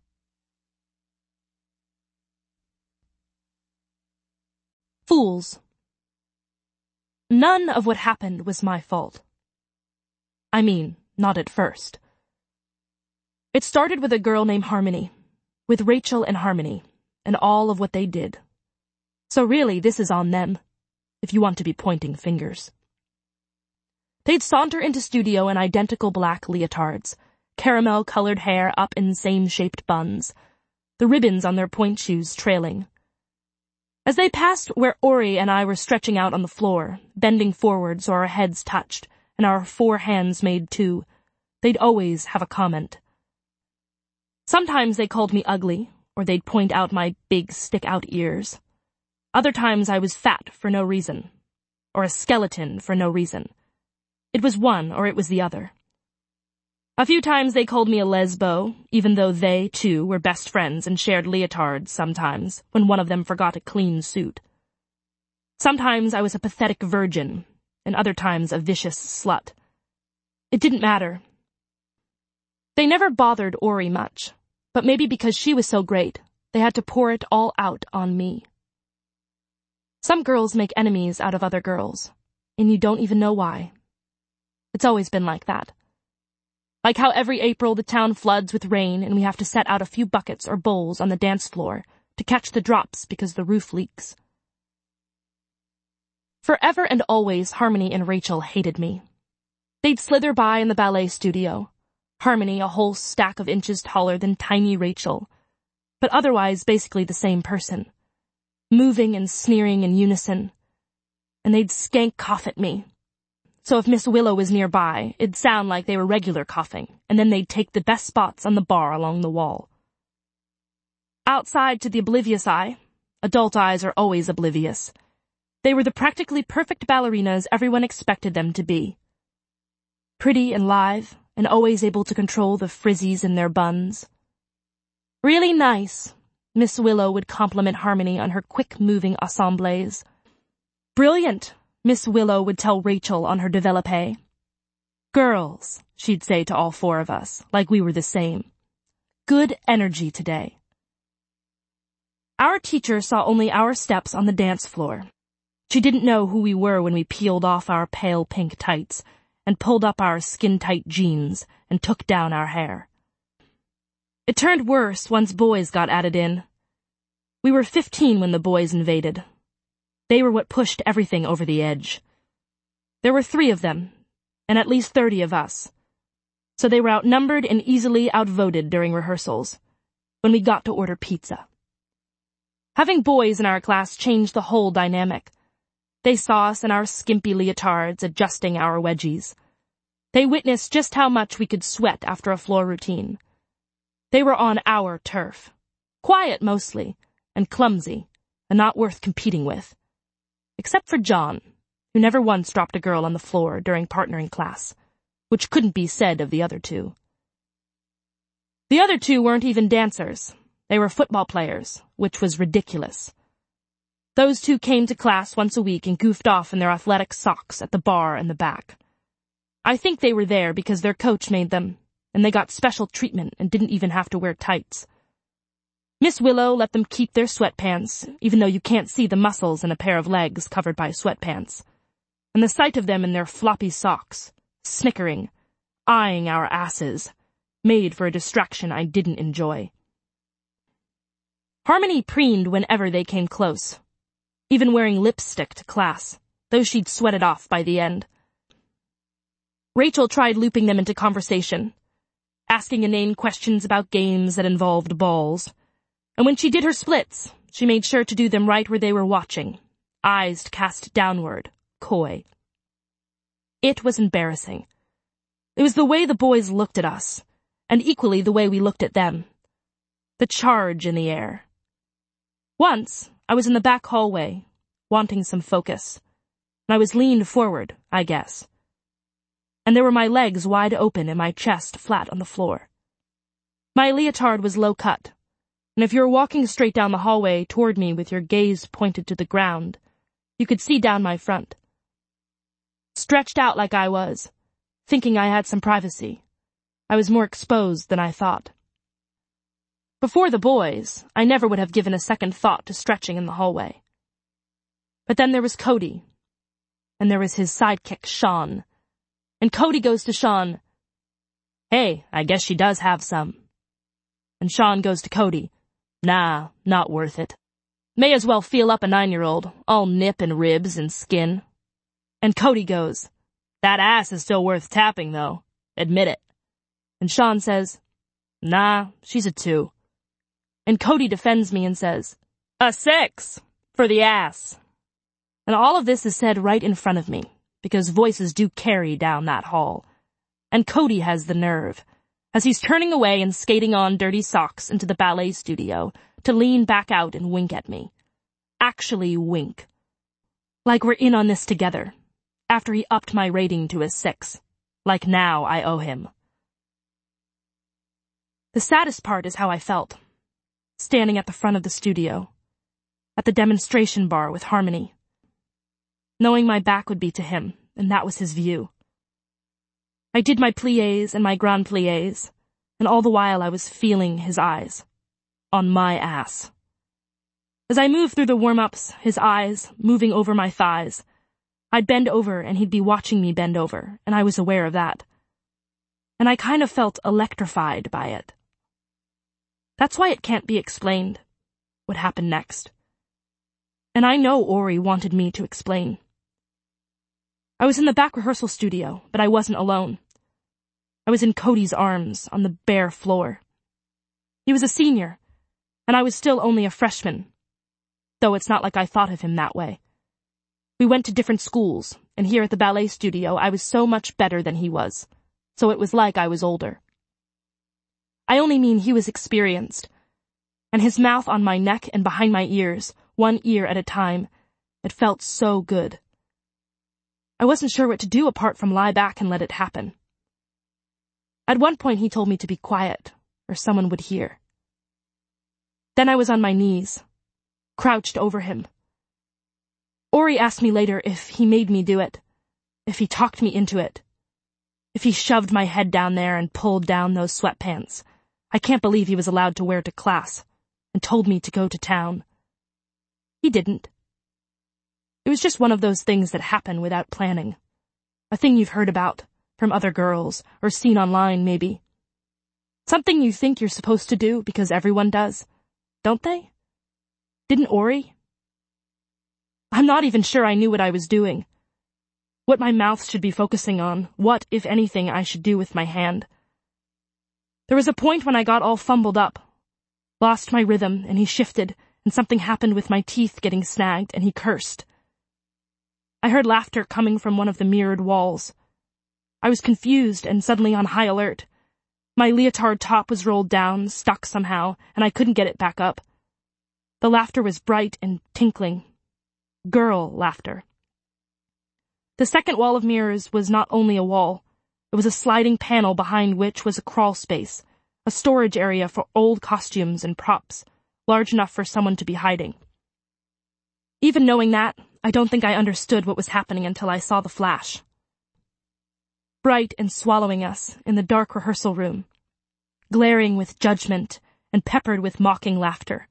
S2: Fools. None of what happened was my fault. I mean, not at first. It started with a girl named Harmony, with Rachel and Harmony, and all of what they did. So really, this is on them, if you want to be pointing fingers. They'd saunter into studio in identical black leotards, caramel-colored hair up in same-shaped buns, the ribbons on their point shoes trailing. As they passed where Ori and I were stretching out on the floor, bending forward so our heads touched, and our four hands made two, they'd always have a comment. Sometimes they called me ugly, or they'd point out my big stick-out ears. Other times I was fat for no reason, or a skeleton for no reason. It was one or it was the other. A few times they called me a lesbo, even though they, too, were best friends and shared leotards sometimes, when one of them forgot a clean suit. Sometimes I was a pathetic virgin, and other times a vicious slut. It didn't matter. They never bothered Ori much, but maybe because she was so great, they had to pour it all out on me. Some girls make enemies out of other girls, and you don't even know why. It's always been like that. Like how every April the town floods with rain and we have to set out a few buckets or bowls on the dance floor to catch the drops because the roof leaks. Forever and always, Harmony and Rachel hated me. They'd slither by in the ballet studio, Harmony a whole stack of inches taller than tiny Rachel, but otherwise basically the same person, moving and sneering in unison, and they'd skank cough at me. So if Miss Willow was nearby, it'd sound like they were regular coughing, and then they'd take the best spots on the bar along the wall. Outside to the oblivious eye, adult eyes are always oblivious, they were the practically perfect ballerinas everyone expected them to be. Pretty and live, and always able to control the frizzies in their buns. Really nice, Miss Willow would compliment Harmony on her quick-moving assemblées. Brilliant, Miss Willow would tell Rachel on her développé. Girls, she'd say to all four of us, like we were the same. Good energy today. Our teacher saw only our steps on the dance floor. She didn't know who we were when we peeled off our pale pink tights and pulled up our skin-tight jeans and took down our hair. It turned worse once boys got added in. We were fifteen when the boys invaded. They were what pushed everything over the edge. There were three of them, and at least thirty of us. So they were outnumbered and easily outvoted during rehearsals, when we got to order pizza. Having boys in our class changed the whole dynamic. They saw us in our skimpy leotards adjusting our wedgies. They witnessed just how much we could sweat after a floor routine. They were on our turf. Quiet mostly, and clumsy, and not worth competing with. Except for John, who never once dropped a girl on the floor during partnering class, which couldn't be said of the other two. The other two weren't even dancers. They were football players, which was ridiculous. Those two came to class once a week and goofed off in their athletic socks at the bar in the back. I think they were there because their coach made them, and they got special treatment and didn't even have to wear tights. Miss Willow let them keep their sweatpants, even though you can't see the muscles in a pair of legs covered by sweatpants. And the sight of them in their floppy socks, snickering, eyeing our asses, made for a distraction I didn't enjoy. Harmony preened whenever they came close, even wearing lipstick to class, though she'd sweat it off by the end. Rachel tried looping them into conversation, asking inane questions about games that involved balls. And when she did her splits, she made sure to do them right where they were watching, eyes cast downward, coy. It was embarrassing. It was the way the boys looked at us, and equally the way we looked at them. The charge in the air. Once, I was in the back hallway, wanting some focus, and I was leaned forward, I guess. And there were my legs wide open and my chest flat on the floor. My leotard was low cut, and if you were walking straight down the hallway toward me with your gaze pointed to the ground, you could see down my front. Stretched out like I was, thinking I had some privacy, I was more exposed than I thought. Before the boys, I never would have given a second thought to stretching in the hallway. But then there was Cody, and there was his sidekick, Sean. And Cody goes to Sean, "Hey, I guess she does have some." And Sean goes to Cody, "Nah, not worth it. May as well feel up a nine-year-old, all nip and ribs and skin." And Cody goes, "That ass is still worth tapping, though. Admit it." And Sean says, "Nah, she's a two." And Cody defends me and says, "A six for the ass." And all of this is said right in front of me, because voices do carry down that hall. And Cody has the nerve, as he's turning away and skating on dirty socks into the ballet studio, to lean back out and wink at me. Actually wink. Like we're in on this together, after he upped my rating to a six. Like now I owe him. The saddest part is how I felt, standing at the front of the studio, at the demonstration bar with Harmony, knowing my back would be to him, and that was his view. I did my pliés and my grand pliés, and all the while I was feeling his eyes. On my ass. As I moved through the warm-ups, his eyes, moving over my thighs, I'd bend over and he'd be watching me bend over, and I was aware of that. And I kind of felt electrified by it. That's why it can't be explained, what happened next. And I know Ori wanted me to explain. I was in the back rehearsal studio, but I wasn't alone. I was in Cody's arms on the bare floor. He was a senior, and I was still only a freshman, though it's not like I thought of him that way. We went to different schools, and here at the ballet studio I was so much better than he was, so it was like I was older. I only mean he was experienced, and his mouth on my neck and behind my ears, one ear at a time, it felt so good. I wasn't sure what to do apart from lie back and let it happen. At one point he told me to be quiet, or someone would hear. Then I was on my knees, crouched over him. Ori asked me later if he made me do it, if he talked me into it, if he shoved my head down there and pulled down those sweatpants I can't believe he was allowed to wear to class, and told me to go to town. He didn't. It was just one of those things that happen without planning. A thing you've heard about, from other girls, or seen online maybe. Something you think you're supposed to do because everyone does, don't they? Didn't Ori? I'm not even sure I knew what I was doing. What my mouth should be focusing on, what, if anything, I should do with my hand. There was a point when I got all fumbled up, lost my rhythm, and he shifted, and something happened with my teeth getting snagged, and he cursed. I heard laughter coming from one of the mirrored walls. I was confused and suddenly on high alert. My leotard top was rolled down, stuck somehow, and I couldn't get it back up. The laughter was bright and tinkling. Girl laughter. The second wall of mirrors was not only a wall. It was a sliding panel behind which was a crawl space, a storage area for old costumes and props, large enough for someone to be hiding. Even knowing that, I don't think I understood what was happening until I saw the flash. Bright and swallowing us in the dark rehearsal room, glaring with judgment and peppered with mocking laughter.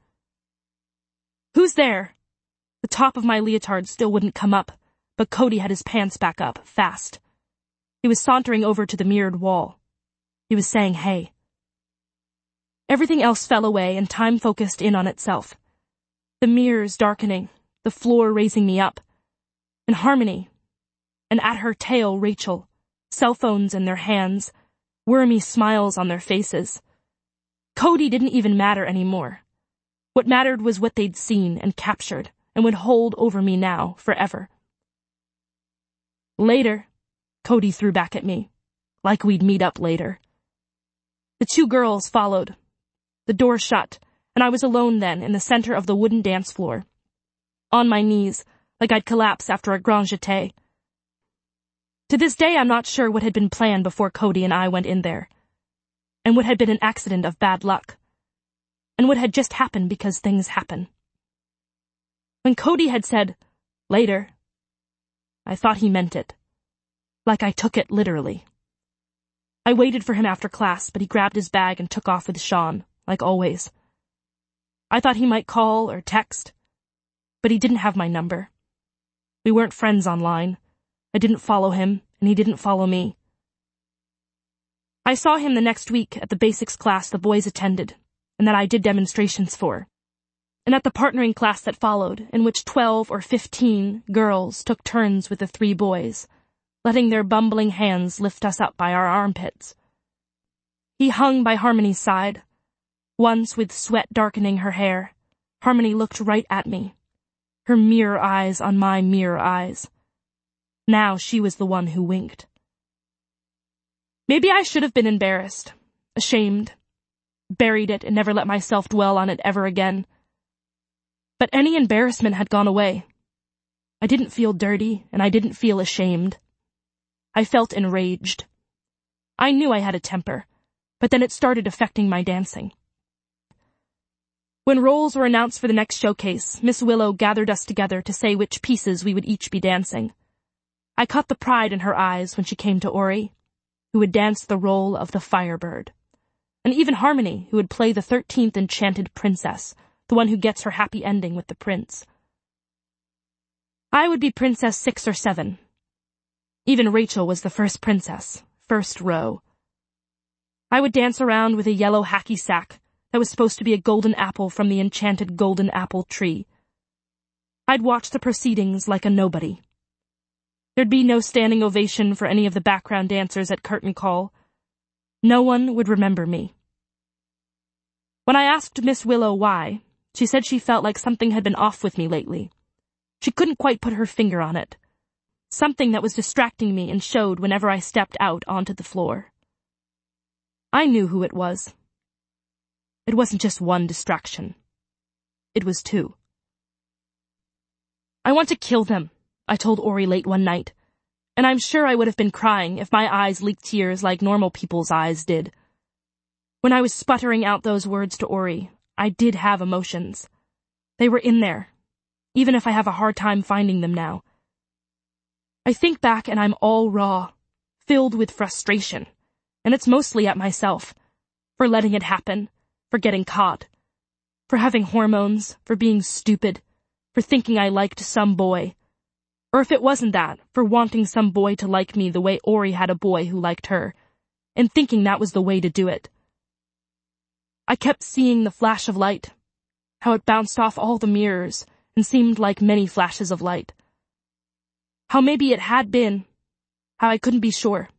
S2: Who's there? The top of my leotard still wouldn't come up, but Cody had his pants back up, fast. He was sauntering over to the mirrored wall. He was saying, hey. Everything else fell away and time focused in on itself. The mirrors darkening, the floor raising me up. And Harmony. And at her tail, Rachel. Cell phones in their hands. Wormy smiles on their faces. Cody didn't even matter anymore. What mattered was what they'd seen and captured and would hold over me now, forever. Later, Cody threw back at me, like we'd meet up later. The two girls followed. The door shut, and I was alone then in the center of the wooden dance floor. On my knees, like I'd collapse after a grand jeté. To this day I'm not sure what had been planned before Cody and I went in there, and what had been an accident of bad luck, and what had just happened because things happen. When Cody had said, later, I thought he meant it. Like I took it literally. I waited for him after class, but he grabbed his bag and took off with Sean, like always. I thought he might call or text, but he didn't have my number. We weren't friends online. I didn't follow him, and he didn't follow me. I saw him the next week at the basics class the boys attended, and that I did demonstrations for, and at the partnering class that followed, in which twelve or fifteen girls took turns with the three boys, letting their bumbling hands lift us up by our armpits. He hung by Harmony's side. Once, with sweat darkening her hair, Harmony looked right at me, her mirror eyes on my mirror eyes. Now she was the one who winked. Maybe I should have been embarrassed, ashamed, buried it and never let myself dwell on it ever again. But any embarrassment had gone away. I didn't feel dirty, and I didn't feel ashamed. I felt enraged. I knew I had a temper, but then it started affecting my dancing. When roles were announced for the next showcase, Miss Willow gathered us together to say which pieces we would each be dancing. I caught the pride in her eyes when she came to Ori, who would dance the role of the Firebird, and even Harmony, who would play the thirteenth enchanted princess, the one who gets her happy ending with the prince. I would be Princess Six or Seven. Even Rachel was the first princess, first row. I would dance around with a yellow hacky sack that was supposed to be a golden apple from the enchanted golden apple tree. I'd watch the proceedings like a nobody. There'd be no standing ovation for any of the background dancers at curtain call. No one would remember me. When I asked Miss Willow why, she said she felt like something had been off with me lately. She couldn't quite put her finger on it. Something that was distracting me and showed whenever I stepped out onto the floor. I knew who it was. It wasn't just one distraction. It was two. I want to kill them, I told Ori late one night, and I'm sure I would have been crying if my eyes leaked tears like normal people's eyes did. When I was sputtering out those words to Ori, I did have emotions. They were in there, even if I have a hard time finding them now. I think back and I'm all raw, filled with frustration, and it's mostly at myself, for letting it happen, for getting caught, for having hormones, for being stupid, for thinking I liked some boy. Or if it wasn't that, for wanting some boy to like me the way Ori had a boy who liked her, and thinking that was the way to do it. I kept seeing the flash of light, how it bounced off all the mirrors and seemed like many flashes of light. How maybe it had been, how I couldn't be sure.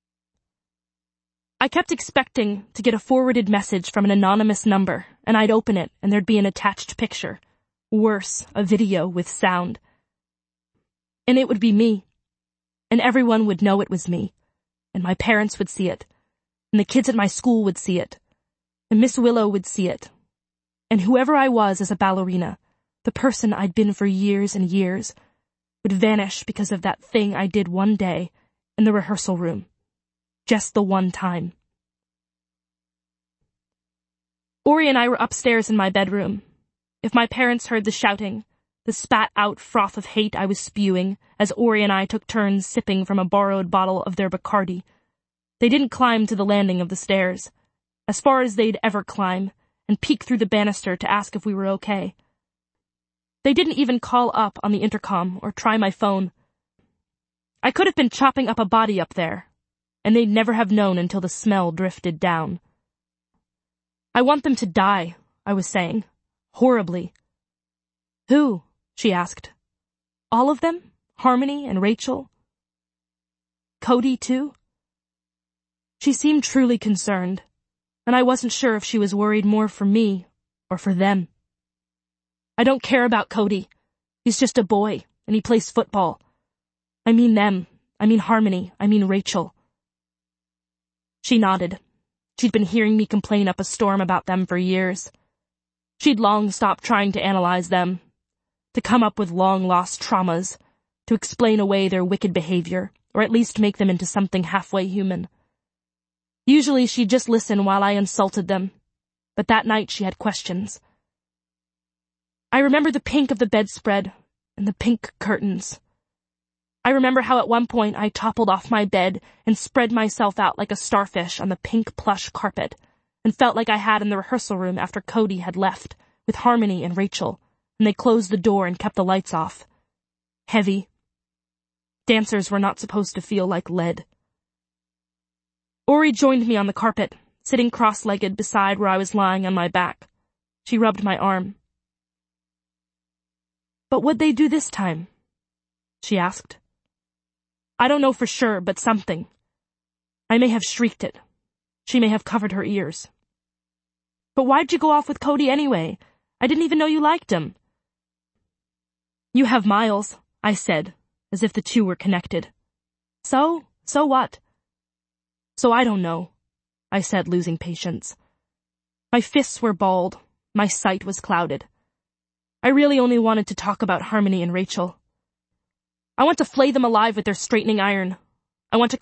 S2: I kept expecting to get a forwarded message from an anonymous number, and I'd open it and there'd be an attached picture. Worse, a video with sound. And it would be me. And everyone would know it was me. And my parents would see it. And the kids at my school would see it. And Miss Willow would see it. And whoever I was as a ballerina, the person I'd been for years and years, would vanish because of that thing I did one day in the rehearsal room. Just the one time. Ori and I were upstairs in my bedroom. If my parents heard the shouting, the spat-out froth of hate I was spewing as Ori and I took turns sipping from a borrowed bottle of their Bacardi, they didn't climb to the landing of the stairs, as far as they'd ever climb, and peek through the banister to ask if we were okay. They didn't even call up on the intercom or try my phone. I could have been chopping up a body up there, and they'd never have known until the smell drifted down. I want them to die, I was saying, horribly. Who? She asked. All of them? Harmony and Rachel? Cody, too? She seemed truly concerned, and I wasn't sure if she was worried more for me or for them. I don't care about Cody. He's just a boy, and he plays football. I mean them. I mean Harmony. I mean Rachel. She nodded. She'd been hearing me complain up a storm about them for years. She'd long stopped trying to analyze them, to come up with long-lost traumas, to explain away their wicked behavior, or at least make them into something halfway human. Usually she'd just listen while I insulted them, but that night she had questions. I remember the pink of the bedspread and the pink curtains. I remember how at one point I toppled off my bed and spread myself out like a starfish on the pink plush carpet, and felt like I had in the rehearsal room after Cody had left, with Harmony and Rachel, and they closed the door and kept the lights off. Heavy. Dancers were not supposed to feel like lead. Ori joined me on the carpet, sitting cross-legged beside where I was lying on my back. She rubbed my arm. But what'd they do this time? She asked. I don't know for sure, but something. I may have shrieked it. She may have covered her ears. But why'd you go off with Cody anyway? I didn't even know you liked him. You have Miles, I said, as if the two were connected. So? So what? So I don't know, I said, losing patience. My fists were balled. My sight was clouded. I really only wanted to talk about Harmony and Rachel. I want to flay them alive with their straightening iron. I want to